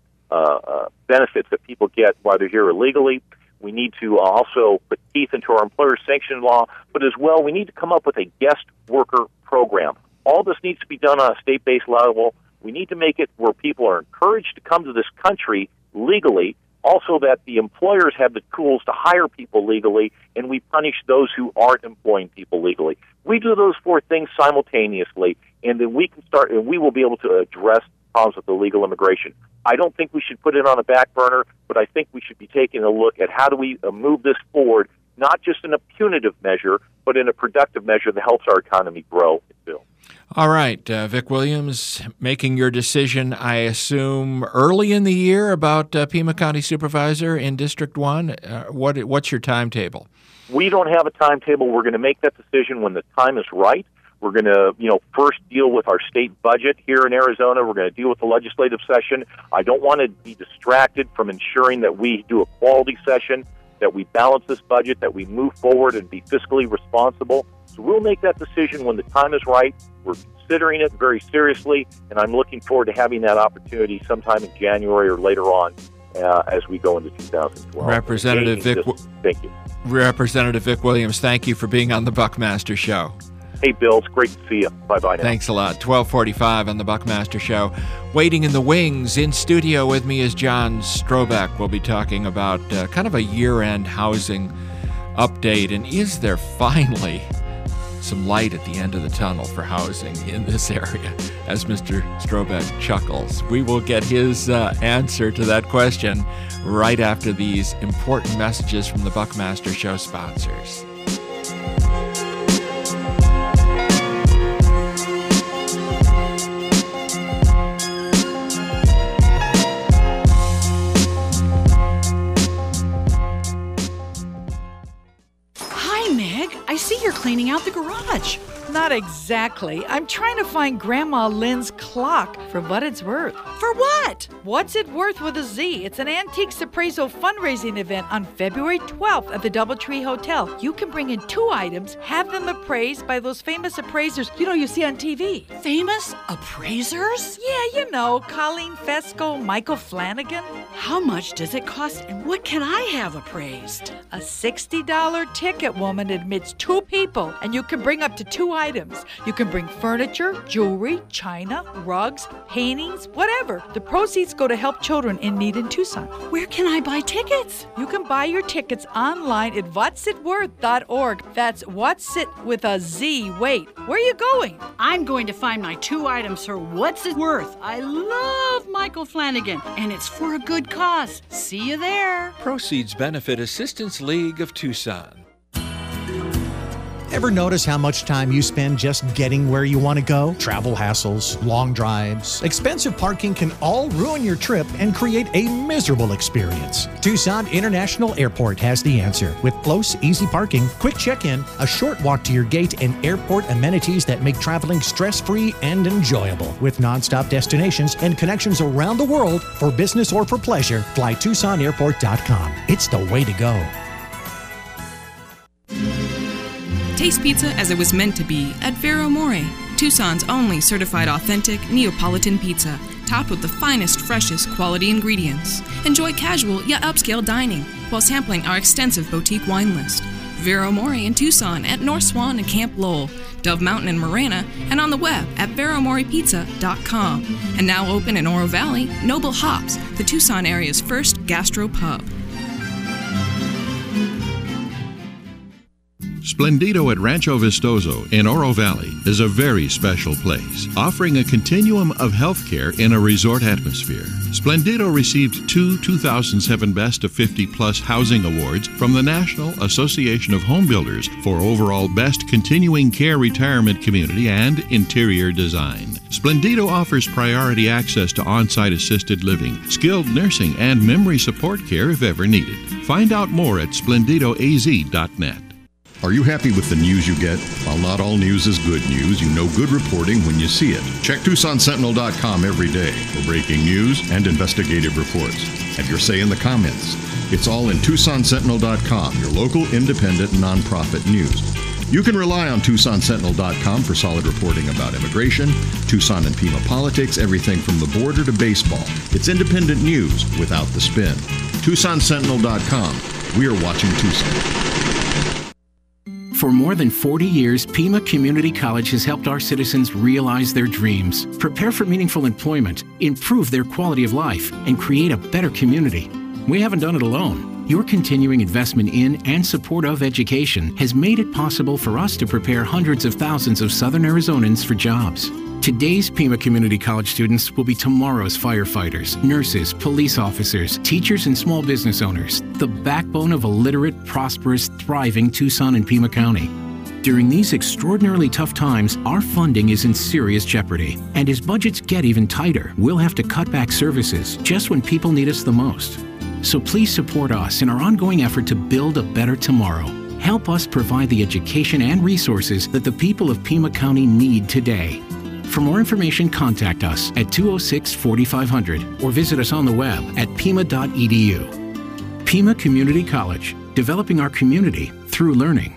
benefits that people get while they're here illegally. We need to also put teeth into our employer sanction law, but as well, we need to come up with a guest worker program. All this needs to be done on a state-based level. We need to make it where people are encouraged to come to this country legally, also that the employers have the tools to hire people legally, and we punish those who aren't employing people legally. We do those 4 things simultaneously, and then we can start, and we will be able to address problems with illegal immigration. I don't think we should put it on a back burner, but I think we should be taking a look at how do we move this forward, not just in a punitive measure, but in a productive measure that helps our economy grow and build. All right, Vic Williams, making your decision, I assume, early in the year about Pima County Supervisor in District 1. What's your timetable? We don't have a timetable. We're going to make that decision when the time is right. We're going to, first deal with our state budget here in Arizona. We're going to deal with the legislative session. I don't want to be distracted from ensuring that we do a quality session, that we balance this budget, that we move forward and be fiscally responsible. So we'll make that decision when the time is right. We're considering it very seriously, and I'm looking forward to having that opportunity sometime in January or later on as we go into 2012. Thank you. Representative Vic Williams, thank you for being on the Buckmaster Show. Hey, Bill, it's great to see you. Bye-bye now. Thanks a lot. 12:45 on the Buckmaster Show. Waiting in the wings, in studio with me is John Strobeck. We'll be talking about kind of a year-end housing update, and is there finally some light at the end of the tunnel for housing in this area, as Mr. Strobeck chuckles. We will get his answer to that question right after these important messages from the Buckmaster Show sponsors. I see you're cleaning out the garage. Not exactly. I'm trying to find Grandma Lynn's clock for what it's worth. For what? What's it worth with a Z? It's an Antiques Appraisal fundraising event on February 12th at the Doubletree Hotel. You can bring in 2 items, have them appraised by those famous appraisers you see on TV. Famous appraisers? Yeah, Colleen Fesco, Michael Flanagan. How much does it cost and what can I have appraised? A $60 ticket, woman, admits 2 people, and you can bring up to 2 items. You can bring furniture, jewelry, china, rugs, paintings, whatever. The proceeds go to help children in need in Tucson. Where can I buy tickets? You can buy your tickets online at whatsitworth.org. That's What's It with a Z. Wait, where are you going? I'm going to find my 2 items for What's It Worth. I love Michael Flanagan, and it's for a good cause. See you there. Proceeds benefit Assistance League of Tucson. Ever notice how much time you spend just getting where you want to go? Travel hassles, long drives, expensive parking can all ruin your trip and create a miserable experience. Tucson International Airport has the answer. With close, easy parking, quick check-in, a short walk to your gate, and airport amenities that make traveling stress-free and enjoyable. With nonstop destinations and connections around the world for business or for pleasure, fly TucsonAirport.com. It's the way to go. Taste pizza as it was meant to be at Vero More, Tucson's only certified authentic Neapolitan pizza, topped with the finest, freshest quality ingredients. Enjoy casual yet upscale dining while sampling our extensive boutique wine list. Vero More in Tucson at North Swan and Camp Lowell, Dove Mountain in Marana, and on the web at veromorepizza.com. And now open in Oro Valley, Noble Hops, the Tucson area's first gastro pub. Splendido at Rancho Vistoso in Oro Valley is a very special place, offering a continuum of healthcare in a resort atmosphere. Splendido received 2 2007 Best of 50 Plus Housing Awards from the National Association of Home Builders for overall Best Continuing Care Retirement Community and Interior Design. Splendido offers priority access to on-site assisted living, skilled nursing, and memory support care if ever needed. Find out more at splendidoaz.net. Are you happy with the news you get? While not all news is good news, you know good reporting when you see it. Check TucsonSentinel.com every day for breaking news and investigative reports. Have your say in the comments. It's all in TucsonSentinel.com, your local independent nonprofit news. You can rely on TucsonSentinel.com for solid reporting about immigration, Tucson and Pima politics, everything from the border to baseball. It's independent news without the spin. TucsonSentinel.com. We are watching Tucson. For more than 40 years, Pima Community College has helped our citizens realize their dreams, prepare for meaningful employment, improve their quality of life, and create a better community. We haven't done it alone. Your continuing investment in and support of education has made it possible for us to prepare hundreds of thousands of Southern Arizonans for jobs. Today's Pima Community College students will be tomorrow's firefighters, nurses, police officers, teachers, and small business owners, the backbone of a literate, prosperous, thriving Tucson and Pima County. During these extraordinarily tough times, our funding is in serious jeopardy. And as budgets get even tighter, we'll have to cut back services just when people need us the most. So please support us in our ongoing effort to build a better tomorrow. Help us provide the education and resources that the people of Pima County need today. For more information, contact us at 206-4500 or visit us on the web at pima.edu. Pima Community College, developing our community through learning.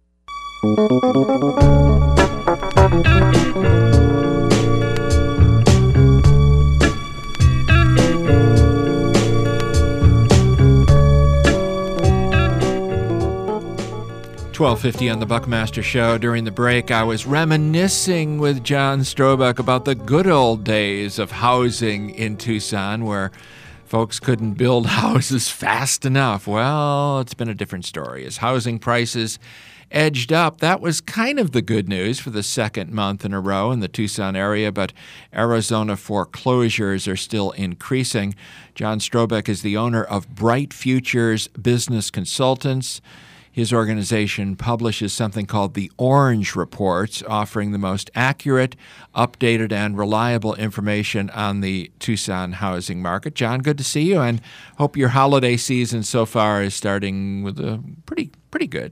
$12:50 on the Buckmaster Show. During the break, I was reminiscing with John Strobeck about the good old days of housing in Tucson, where folks couldn't build houses fast enough. Well, it's been a different story. As housing prices edged up, that was kind of the good news for the second month in a row in the Tucson area, but Arizona foreclosures are still increasing. John Strobeck is the owner of Bright Futures Business Consultants. His organization publishes something called the Orange Reports, offering the most accurate, updated, and reliable information on the Tucson housing market. John, good to see you, and hope your holiday season so far is starting with a pretty good.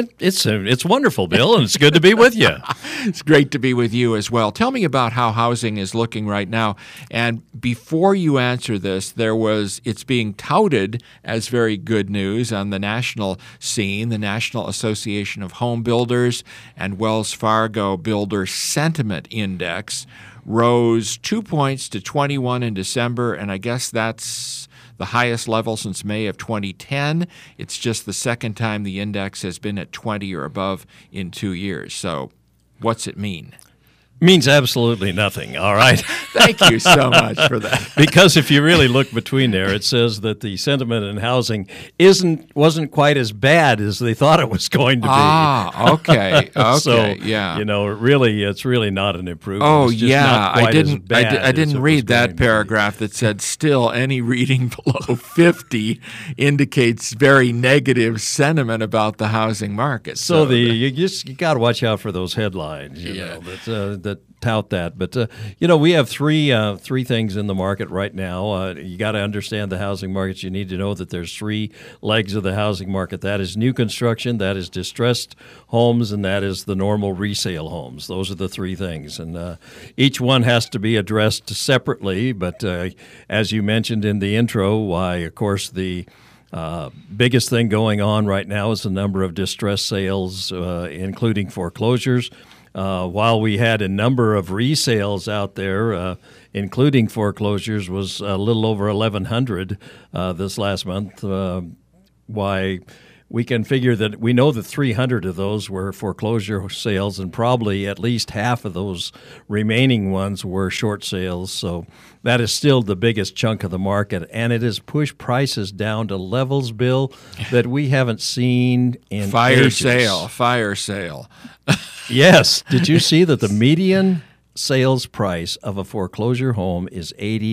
It's wonderful, Bill, and it's good to be with you. It's great to be with you as well. Tell me about how housing is looking right now. And before you answer this, it's being touted as very good news on the national scene. The National Association of Home Builders and Wells Fargo Builder Sentiment Index rose 2 points to 21 in December, and I guess that's the highest level since May of 2010. It's just the second time the index has been at 20 or above in 2 years. So what's it mean? Means absolutely nothing, all right? Thank you so much for that. Because if you really look between there, it says that the sentiment in housing wasn't quite as bad as they thought it was going to be. Okay. So, yeah. It's really not an improvement. Oh, it's just yeah. not quite as bad I didn't read that be. paragraph that said, still, any reading below 50 indicates very negative sentiment about the housing market. So you got to watch out for those headlines, you know, that tout that. But, we have three things in the market right now. You got to understand the housing markets. You need to know that there's three legs of the housing market. That is new construction, that is distressed homes, and that is the normal resale homes. Those are the three things. And each one has to be addressed separately. But as you mentioned in the intro, why, of course, the biggest thing going on right now is the number of distressed sales, including foreclosures. While we had a number of resales out there, including foreclosures, was a little over 1,100 this last month. Why we can figure that we know that 300 of those were foreclosure sales, and probably at least half of those remaining ones were short sales. So that is still the biggest chunk of the market, and it has pushed prices down to levels, Bill, that we haven't seen in ages. Fire sale. Yes. Did you see that the median sales price of a foreclosure home is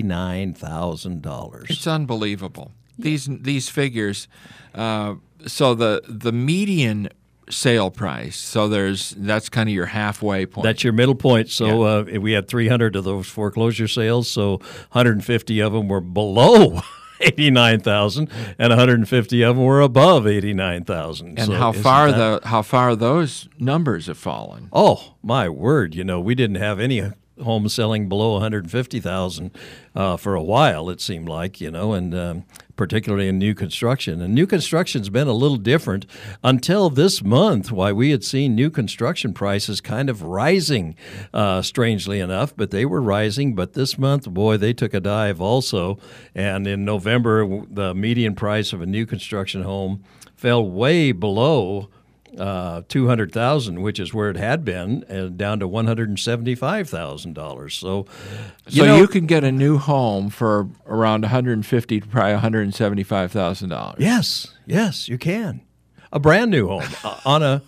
$89,000? It's unbelievable. These figures. So the median sale price. So that's kind of your halfway point. That's your middle point. So we had 300 of those foreclosure sales, so 150 of them were below $89,000, and 150 of them were above $89,000. And so how far those numbers have fallen? Oh my word! We didn't have any homes selling below $150,000 for a while. It seemed like, and particularly in new construction. And new construction's been a little different until this month. Why we had seen new construction prices kind of rising, strangely enough, but they were rising. But this month, boy, they took a dive also. And in November, the median price of a new construction home fell way below $200,000, which is where it had been, down to $175,000. So you can get a new home for around $150,000 to probably $175,000. Yes, you can. A brand new home on a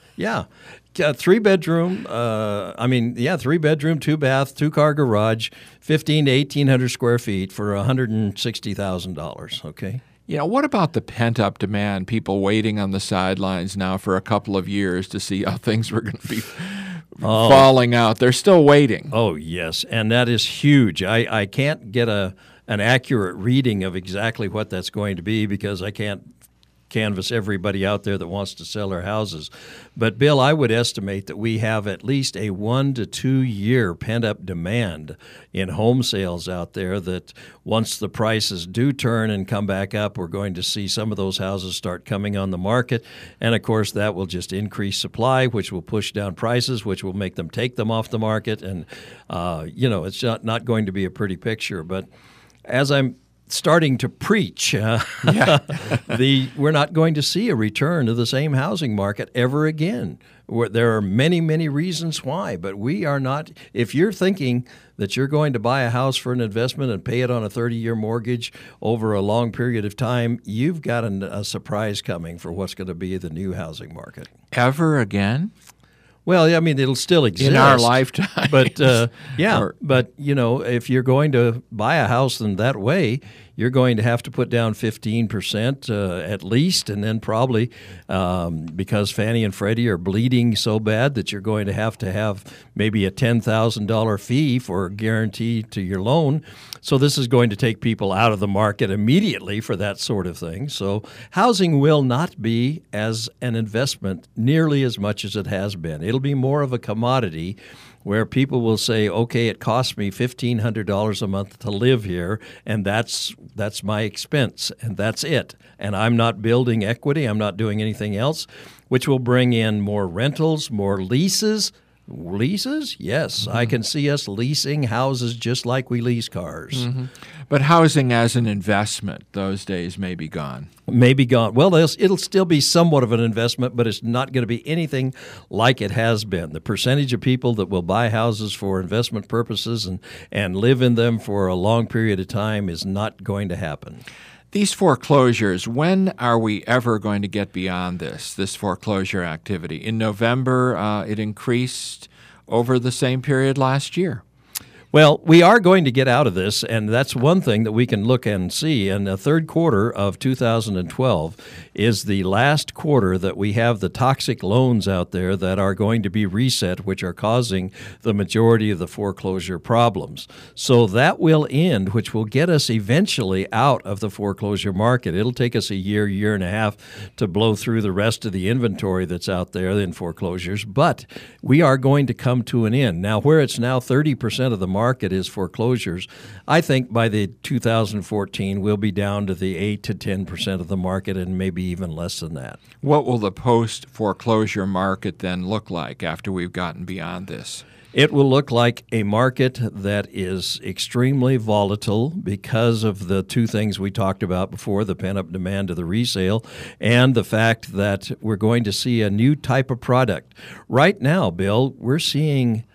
3-bedroom. 3-bedroom, 2-bath, 2-car garage, 1,500 to 1,800 square feet for $160,000. Okay. What about the pent-up demand, people waiting on the sidelines now for a couple of years to see how things were going to be falling out? They're still waiting. Oh, yes, and that is huge. I can't get an accurate reading of exactly what that's going to be because I can't canvass everybody out there that wants to sell their houses. But, Bill, I would estimate that we have at least a 1 to 2 year pent-up demand in home sales out there that once the prices do turn and come back up, we're going to see some of those houses start coming on the market. And, of course, that will just increase supply, which will push down prices, which will make them take them off the market. And, it's not going to be a pretty picture. But as I'm starting to preach, we're not going to see a return to the same housing market ever again. There are many, many reasons why, but we are not. If you're thinking that you're going to buy a house for an investment and pay it on a 30-year mortgage over a long period of time, you've got a surprise coming for what's going to be the new housing market. Ever again? Well, I mean, it'll still exist in our lifetime. But if you're going to buy a house in that way, you're going to have to put down 15% at least, and then probably because Fannie and Freddie are bleeding so bad that you're going to have maybe a $10,000 fee for a guarantee to your loan. So this is going to take people out of the market immediately for that sort of thing. So housing will not be as an investment nearly as much as it has been. It'll be more of a commodity where people will say, okay, it costs me $1,500 a month to live here, and that's my expense, and that's it. And I'm not building equity. I'm not doing anything else, which will bring in more rentals, more leases. Leases? Yes. Mm-hmm. I can see us leasing houses just like we lease cars. Mm-hmm. But housing as an investment, those days may be gone. May be gone. Well, it'll still be somewhat of an investment, but it's not going to be anything like it has been. The percentage of people that will buy houses for investment purposes and live in them for a long period of time is not going to happen. These foreclosures, when are we ever going to get beyond this foreclosure activity? In November, it increased over the same period last year. Well, we are going to get out of this, and that's one thing that we can look and see. And the third quarter of 2012 is the last quarter that we have the toxic loans out there that are going to be reset, which are causing the majority of the foreclosure problems. So that will end, which will get us eventually out of the foreclosure market. It'll take us a year and a half to blow through the rest of the inventory that's out there in foreclosures, but we are going to come to an end. Now, where it's now 30% of the market is foreclosures, I think by the 2014 we'll be down to the 8 to 10% of the market and maybe even less than that. What will the post-foreclosure market then look like after we've gotten beyond this? It will look like a market that is extremely volatile because of the two things we talked about before, the pent-up demand of the resale and the fact that we're going to see a new type of product. Right now, Bill, we're seeing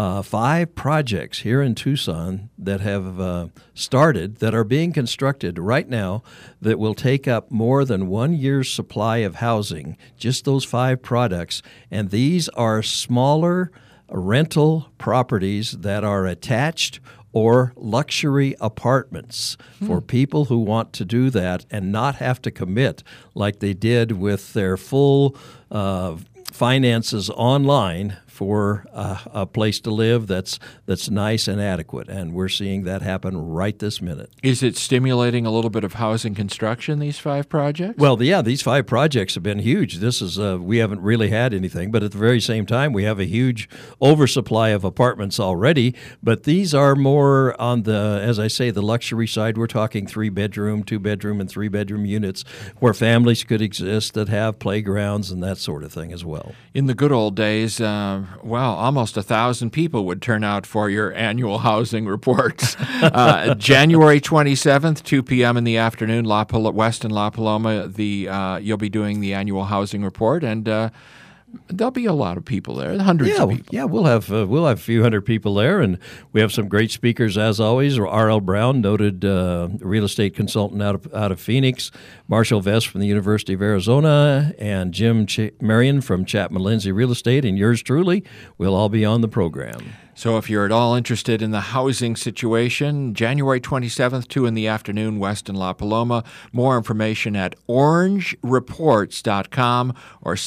5 projects here in Tucson that have started, that are being constructed right now, that will take up more than 1 year's supply of housing, just those 5 products. And these are smaller rental properties that are attached or luxury apartments for people who want to do that and not have to commit like they did with their full finances online for a place to live that's nice and adequate, and we're seeing that happen right this minute. Is it stimulating a little bit of housing construction, these 5 projects? Well, yeah, these 5 projects have been huge. This is we haven't really had anything, but at the very same time, we have a huge oversupply of apartments already. But these are more on the, as I say, the luxury side. We're talking 3-bedroom, 2-bedroom, and 3-bedroom units where families could exist that have playgrounds and that sort of thing as well. In the good old days, almost 1,000 people would turn out for your annual housing reports. January 27th, 2 p.m. in the afternoon, Weston La Paloma, you'll be doing the annual housing report, and there'll be a lot of people there, hundreds of people. Yeah, we'll have a few hundred people there, and we have some great speakers as always. R.L. Brown, noted real estate consultant out of Phoenix, Marshall Vest from the University of Arizona, and Jim Marion from Chapman Lindsay Real Estate, and yours truly will all be on the program. So if you're at all interested in the housing situation, January 27th, 2 in the afternoon, Weston La Paloma. More information at orangereports.com or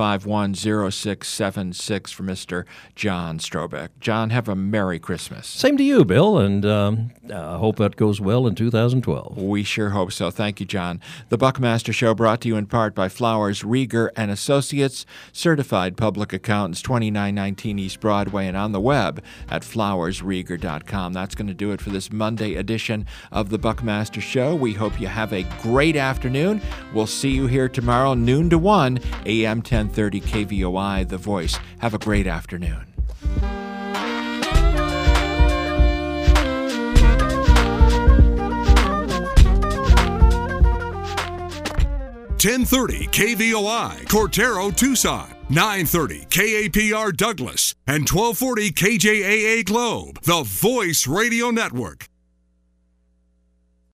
751-0676 for Mr. John Strobeck. John, have a Merry Christmas. Same to you, Bill, and I hope that goes well in 2012. We sure hope so. Thank you, John. The Buckmaster Show brought to you in part by Flowers, Rieger & Associates, certified public accountants, 2919 East Broadway, and on the web at flowersrieger.com. That's going to do it for this Monday edition of the Buckmaster Show. We hope you have a great afternoon. We'll see you here tomorrow, noon to 1, AM 1030 KVOI, The Voice. Have a great afternoon. .1030 KVOI, Cortero, Tucson. 930 KAPR Douglas and 1240 KJAA Globe, the Voice Radio Network.